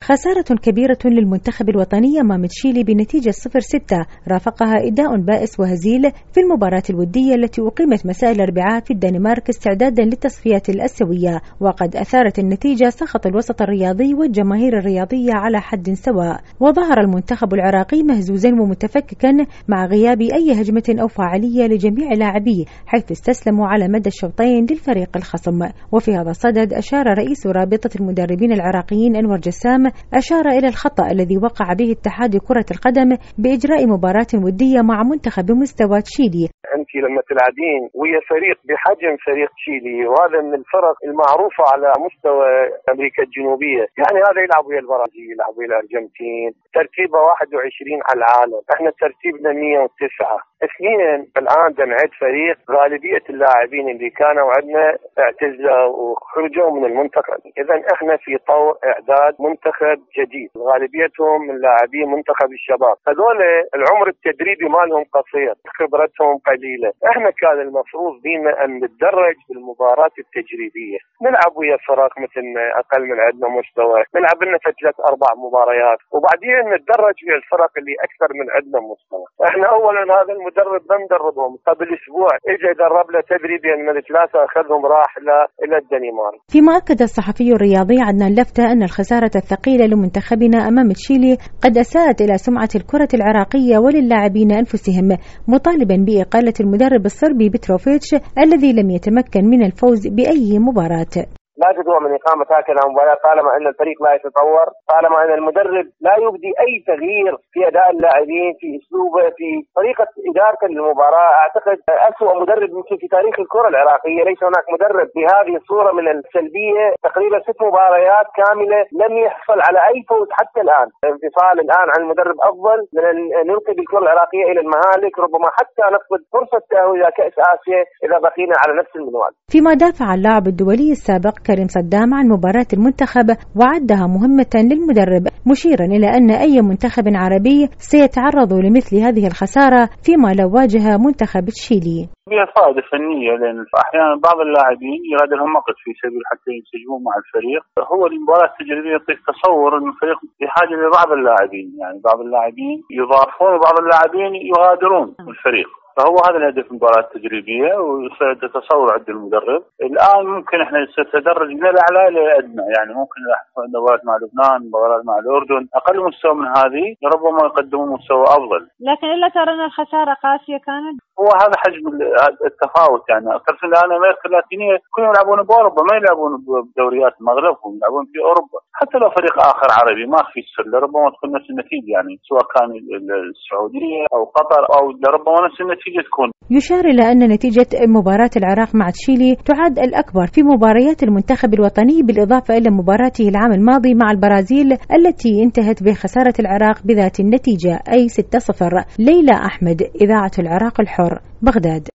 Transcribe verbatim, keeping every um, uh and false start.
خسارة كبيرة للمنتخب الوطني أمام تشيلي بنتيجة صفر ستة رافقها إداء بائس وهزيل في المباراة الودية التي أقيمت مساء الأربعاء في الدنمارك استعدادا للتصفيات الآسيوية، وقد أثارت النتيجة سخط الوسط الرياضي والجماهير الرياضية على حد سواء. وظهر المنتخب العراقي مهزوزا ومتفككا مع غياب أي هجمة أو فاعلية لجميع لاعبيه، حيث استسلموا على مدى الشوطين للفريق الخصم. وفي هذا الصدد أشار رئيس رابطة المدربين العراقيين أنور جسام أشار إلى الخطأ الذي وقع به اتحاد كرة القدم بإجراء مباراة ودية مع منتخب بمستوى تشيلي. أنت لما تلعبين ويا فريق بحجم فريق تشيلي، وهذا من الفرق المعروفة على مستوى أمريكا الجنوبية، يعني هذا يلعب ويا البرازيل، يلعب ويا الأرجنتين، ترتيبه واحد وعشرين على العالم، احنا ترتيبنا مية وتسعة. اثنين، الآن جمعت فريق غالبية اللاعبين اللي كانوا عندنا اعتزلوا وخرجوا من المنتخب، إذا احنا في طور إعداد منتخب جديد، غالبيتهم من لاعبين منتخب الشباب، هذول العمر التدريبي مالهم قصير، خبرتهم قليلة. احنا كان المفروض بينا أن نتدرج بالمباراة التجريبية، نلعب ويا فرق مثل أقل من عندنا مستوى، نلعب لنا ثلاث أربع مباريات وبعدين نتدرج ويا الفرق اللي أكثر من عندنا مستوى. احنا أولا هذا المدرب ما ندربهم، قبل أسبوع إجا درب له تدريبيا من ثلاثة أخذهم راح إلى الدنمارك. فيما أكد الصحفي الرياضي عدنان لفتة أن الخسارة الثقيلة لمنتخبنا أمام تشيلي قد أساءت إلى سمعة الكرة العراقية وللاعبين أنفسهم، مطالبا بإقالة المدرب الصربي بتروفيتش الذي لم يتمكن من الفوز بأي مباراة. لا تدعو من إقامة هكذا مباراة طالما أن الفريق لا يتطور، طالما أن المدرب لا يبدي أي تغيير في أداء اللاعبين، في أسلوبه، في طريقة إدارته للمباراة. أعتقد أسوأ مدرب يمكن في تاريخ الكرة العراقية، ليس هناك مدرب بهذه الصورة من السلبية. تقريبا ست مباريات كاملة لم يحصل على أي فوز حتى الآن. الانفصال الآن عن المدرب أفضل من أن ننقل الكرة العراقية إلى المهالك، ربما حتى نفقد فرصة التأهل إلى كأس آسيا إذا بقينا على نفس المنوال. فيما دافع اللاعب الدولي السابق كريم صدام عن مباراة المنتخب وعدها مهمة للمدرب، مشيرا إلى أن أي منتخب عربي سيتعرض لمثل هذه الخسارة فيما لو واجه منتخب تشيلي. فيها فائدة فنية، لأن أحيانا بعض اللاعبين يراد لهم وقت في سبيل حتى ينسجمون مع الفريق. هو المباراة التجريبية يعطيك تصور أن الفريق بحاجة لبعض اللاعبين، يعني بعض اللاعبين يضافون وبعض اللاعبين يغادرون الفريق، فهو هذا الهدف من المباراة التجريبية وسيتصور عند المدرب. الآن ممكن احنا نتدرج من الأعلى إلى الأدنى، يعني ممكن مباراة مع لبنان، مباراة مع الأردن أقل مستوى من هذه ربما يقدمون مستوى أفضل. لكن إلا ترى أن الخسارة قاسية كانت. هو هذا حجم التفاوت، يعني أكثر من الآن أمريكا اللاتينية كلهم يلعبون بأوروبا، ما يلعبون بدوريات المغرب، يلعبون في أوروبا. حتى لو فريق آخر عربي ما في السلة ربما تكون نفس النتيجة، يعني سواء كان السعودية أو قطر أو ربما نفس النتيجة تكون. يشار إلى أن نتيجة مباراة العراق مع تشيلي تعد الأكبر في مباريات المنتخب الوطني، بالإضافة إلى مباراته العام الماضي مع البرازيل التي انتهت بخسارة العراق بذات النتيجة أي ستة صفر. ليلى أحمد، إذاعة العراق الحر، بغداد.